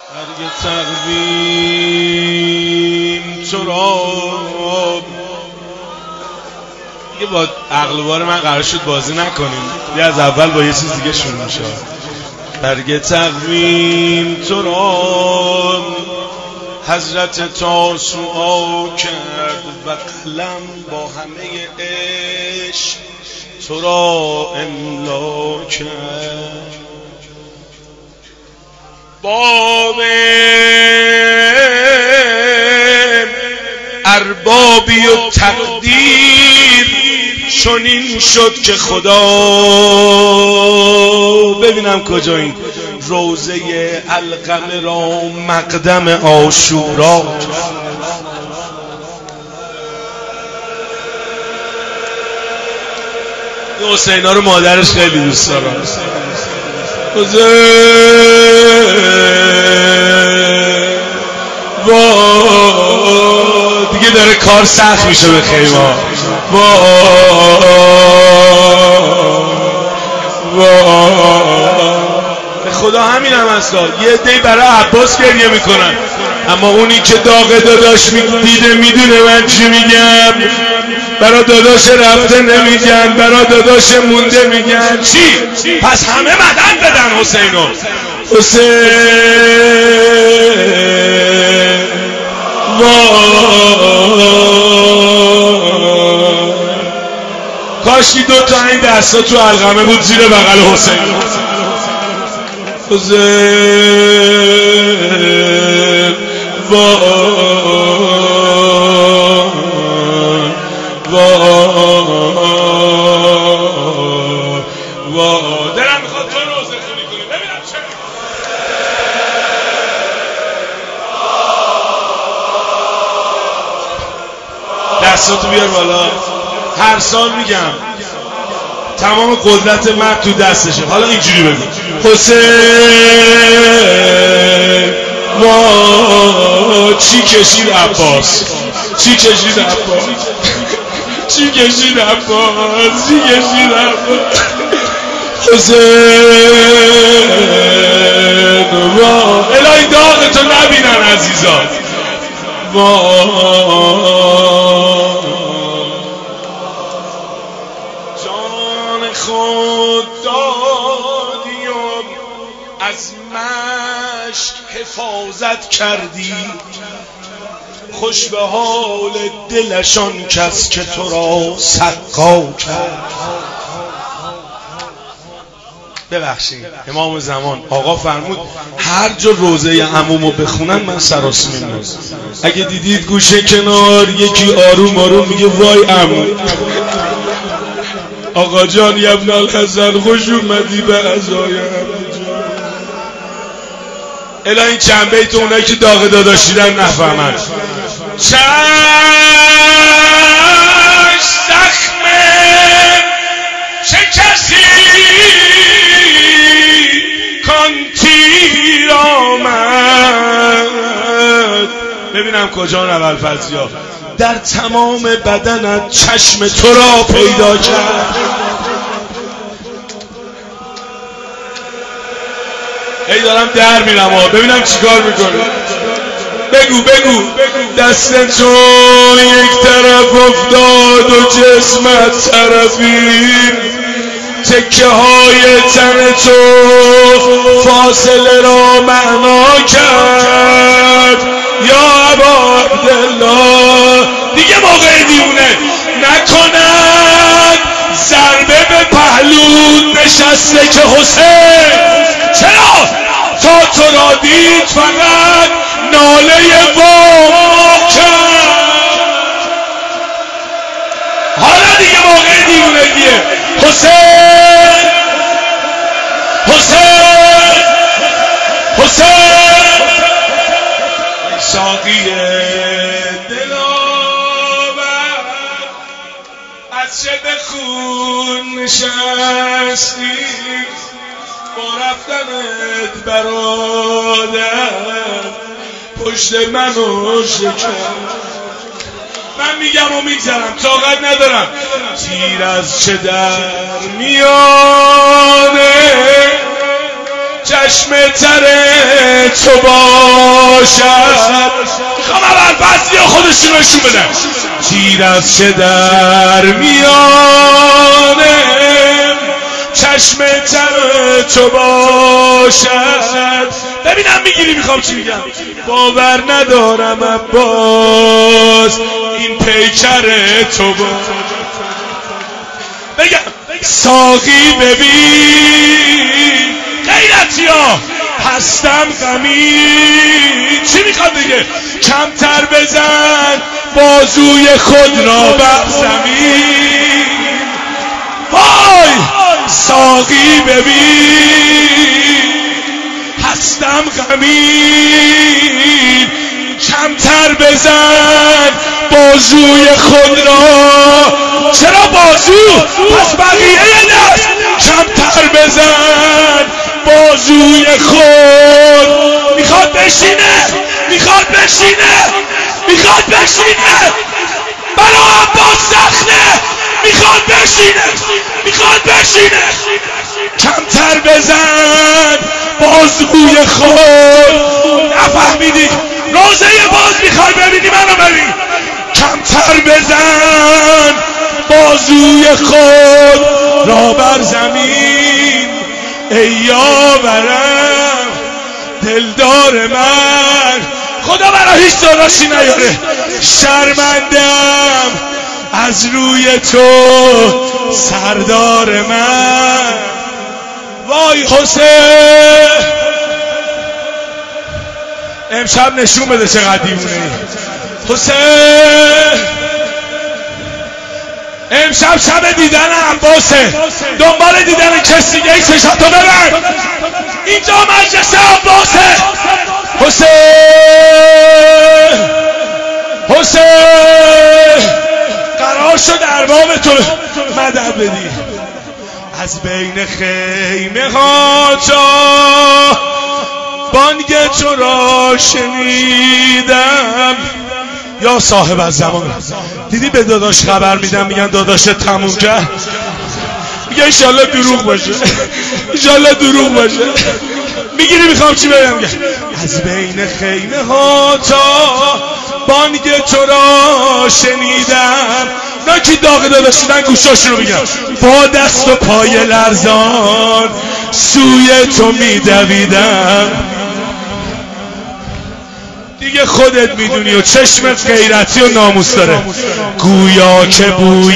برگ تقویم تو را دیگه با عقل بار من قرار شد بازی نکنیم، دیگه از اول با یه چیز دیگه شروع میشه. برگ تقویم تو را حضرت تاسوعا کرد و قلم با همه عشق تو را املا کرد. باب اربابی و تقدیر چنین شد که خدا، ببینم کجا این روزه علقمه را مقدم عاشورا. حسینا رو مادرش خیلی دوست داره. دیگه داره کار سخت میشه به خیما. به خدا همین هم هستا. یه عده‌ای برای عباس گریه میکنن، اما اونی که داغ داداش دیده میدونه من چی میگم. برا داداش رفته نمیگن، برا داداش مونده میگن چی؟ پس همه مدد بدن حسینو. حسین کاشکی دوتا این دستا تو علقمه بود زیر بغل حسین. حسین دلم میخواد تو روزه خونی کنی ببینم چه. دستاتو بیار بالا. هر سال میگم تمام قدرت مرد تو دستشه. حالا اینجوری بگو حسین ما چی کشید عباس، چی کشید عباس، چی کشید عباس، چی کشید عباس. حسین ما الهی داغتو نبینن عزیزان. جان خود دادی و از مشک حفاظت کردی، خوش به حال دلشان کس که تو را سقا کرد. ببخشید امام زمان آقا فرمود هر جا روزه عمومو بخونن من سراس میمونم. اگه دیدید گوشه کنار یکی آروم آروم میگه وای عمو، آقا جان ابن الحسن خوش اومدی به عزای عمو جان. الا این چند بیت اونایی که داغ داداش دیدن نفهمن. چشم زخمه چه کسی کان تیر آمد. ببینم کجا اول فضیا در تمام بدنت چشم تو را پیدا کرد. ای دارم در میرم ببینم چیکار میکنه. بگو دست تو یک طرف افتاد و جسمت طرفی، تکه های تن تو فاصله را معنا کرد. یا ابا عبدالله دیگه موقع دیونه نکند ضربه به پهلو نشسته که حسین چرا تا تو را دید فقط ناله وا کرد. حالا دیگه موقع دیونگیه. حسین ساقی دلاور از چه به خون نشستی با رفتنت برادر پشت منو شکست. من میگم و میگذرم طاقت ندارم. تیر از چه در میانه چشم تر تو باشد. میخوام اول بعضی ها خودشون رو نشون بدن. تیر از چه در میانه چشم تر تو باشد. ببینم میگیری میخوام چی میگم. باور ندارم عباس این پیکر تو باشد. بگم ساقی ببین غیرتی ها هستم غمین. چی میخواد دیگه؟ کمتر بزن بازوی خود را بر زمین. وای ساقی ببین هستم غمین. کمتر بزن بازوی خود را. چرا بازو؟ پس بقیه دست کمتر بزن بازوی خود. میخواد بشینه میخواد بشینه میخواد بشینه برا عباس سخته. میخواد بشینه میخواد بشینه. کمتر بزن بازوی خود. نفهمیدی؟ روزه باز میخوای ببینی منو ببین. کمتر بزن بازوی خود را بر زمین. ای یاورم دلدار من. خدا برای هیچ داداشی نیاره. شرمندم از روی تو سردار من. وای حسین امشب نشون بده چقدر دیوونه. حسین امشب شب دیدن عباسه. دنبال دیدن کس دیگه ای چشاتو ببر. اینجا مجلس عباسه. حسین حسین قرار شد ارباب تو مدد بدی. از بین خیمه ها تا بانگ تو را شنیدم. یا صاحب از زمان دیدی به داداش خبر میدم میگن داداش تموم کرد. میگه انشالله دروغ باشه انشالله دروغ باشه. میگیری میخوام چی بگم؟ از بین خیمه ها تا بانگ تو را شنیدم. نه کی داغ داداش شدن گوشاشون رو میگم. با دست و پای لرزان سوی تو میدویدم. دیگه خودت میدونی و چشمت غیرتی و ناموس داره. گویا که بوی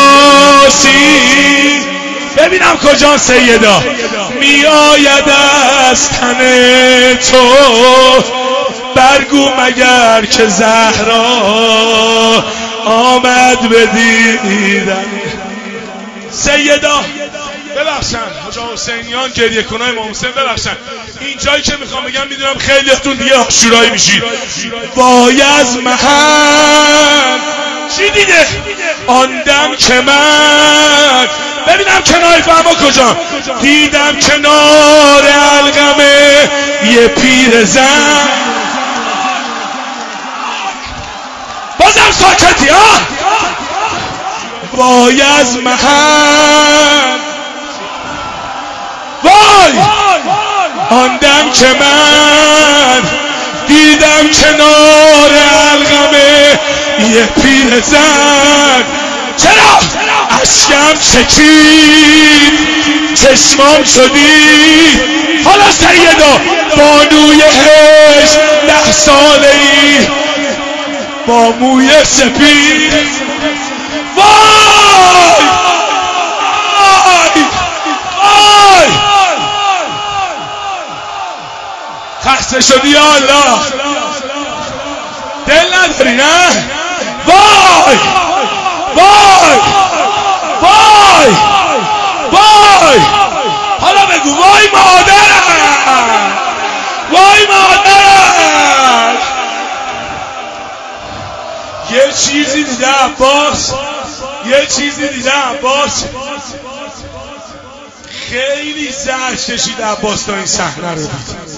یاسین ببینم کجا سیدا می آید از تن تو. برگو مگر که زهرا آمد بدیدن. سیدا ببخشن حاجا حسینیان گریه کنای امام حسین ببخشن. این جایی که میخوام بگم میدونم خیلیاتون دیگه شورایی میشید. وای از محل چی دیده آن دم که من ببینم کنار فهما کجا دیدم کنار القمه یه پیر زن. بازم ساکتی ها. وای از محل وای آن دم که من دیدم کنار القمه یه پیر زن. چرا؟ اشکم چکید چشمام شدی. حالا سیدا بانوی هشت 10 ساله‌ای با موی سپید. وای وای خسته شدی یا الله دل نداری نه؟ وای وای وای وای حالا بگو وای مادرم وای مادرم. یه چیزی دیده عباس یه چیزی دیده عباس. خیلی زهر کشید عباس تا این صحنه رو دید.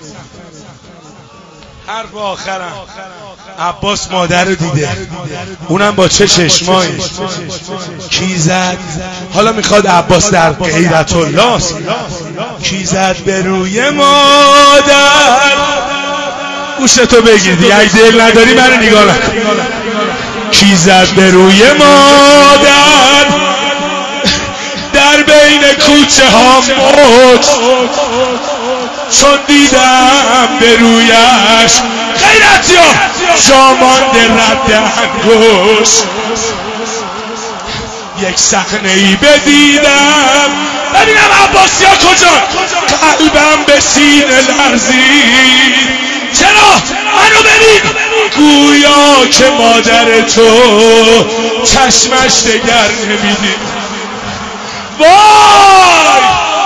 حرف آخرم عباس مادر رو دیده اونم با چه چشمایی کی زد. حالا میخواد عباس در غیرت الله کی زد به روی مادر؟ گوشتو بگیر دیگه، اگه دل نداری منو نگاه نکن. کی زد به روی مادر در بین کوچه ها موج، چون دیدم به رویش غیرتی ها جا مانده رد انگوش. یک صحنه ای بدیدم، ببینم عباسی ها کجا، قلبم به سینه لرزید. چرا؟ منو ببین، گویا که مادر تو چشمش دگر نمیدید. وای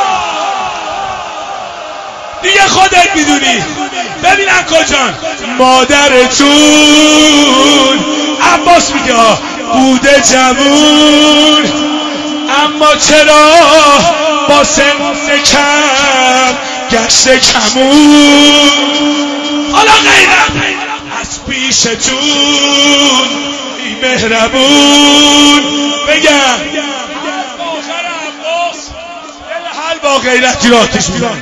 دیگه خودت میدونی. ببینم کجان مادرتون. عباس میگه بوده جوون، اما چرا با سن کم گشته کمون. حالا غیرم از پیشتون ای مهربون. بگم با غیرتی را آتش می‌زنم.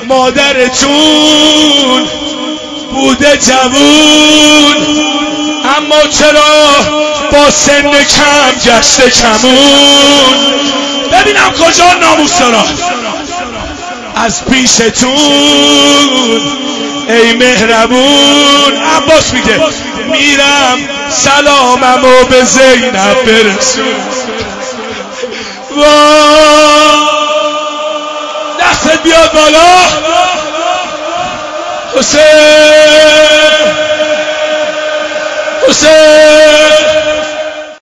مادرتون بوده جوون، اما چرا با سن کم گشته کمون. ببینم کجا ناموسدارا از پیشتون ای مهربون. عباس میگه میرم سلاممو به زینب برسون. دستت بیاد بالا حسین.